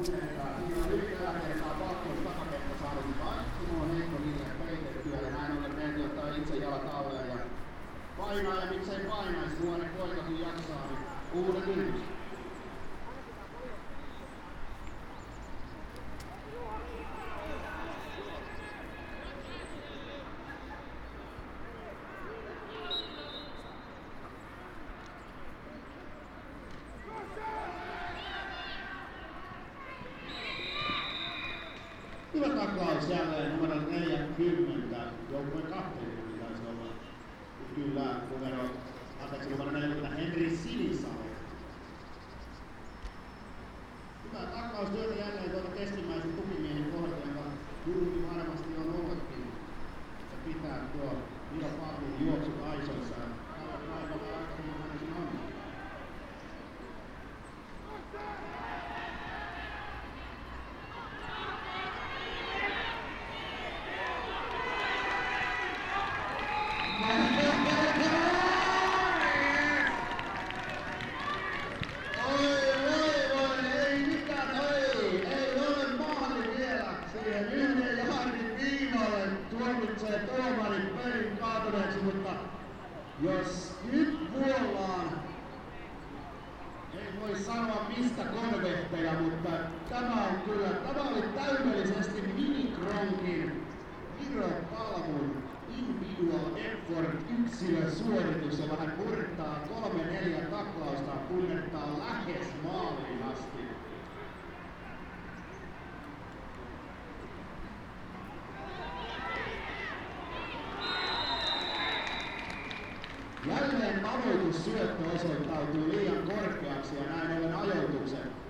tunteita. Siinä on yli tällä kertaa pakkuus takakenttä saanut Timo Heikko niille peitettyä ja näin ollen meidän ottaa itse jalat alle ja painaa ja miksei painaisi nuoren poika kun jaksaa, niin uudet yritykset. Hyvä taklaus jälleen numero 40, joukkueen kapteeni taisi olla. Kyllä, numero 40 Henri Sinisalo. Hyvä taklaustyötä jälleen tuolta keskimmäisen tukimiehen kohdalta, jonka juuri varmasti on ollutkin. Se pitää tuo Miro Pavlin juoksut aisoissa. Kaivalla aikaisemmin hänesin on. Tuomari pelin kaatuneeksi, mutta jos nyt vuollaan, ei voi sanoa mistä konvehteja, mutta tämä oli täydellisesti Minikronkin Miro Palmun individual effort yksilösuoritus, jolla hän murtaa 3-4 taklausta kunnettaa lähes maaliin asti. Jälleen aloitussyöttö osoittautui liian korkeaksi ja näin ollen ajoituksen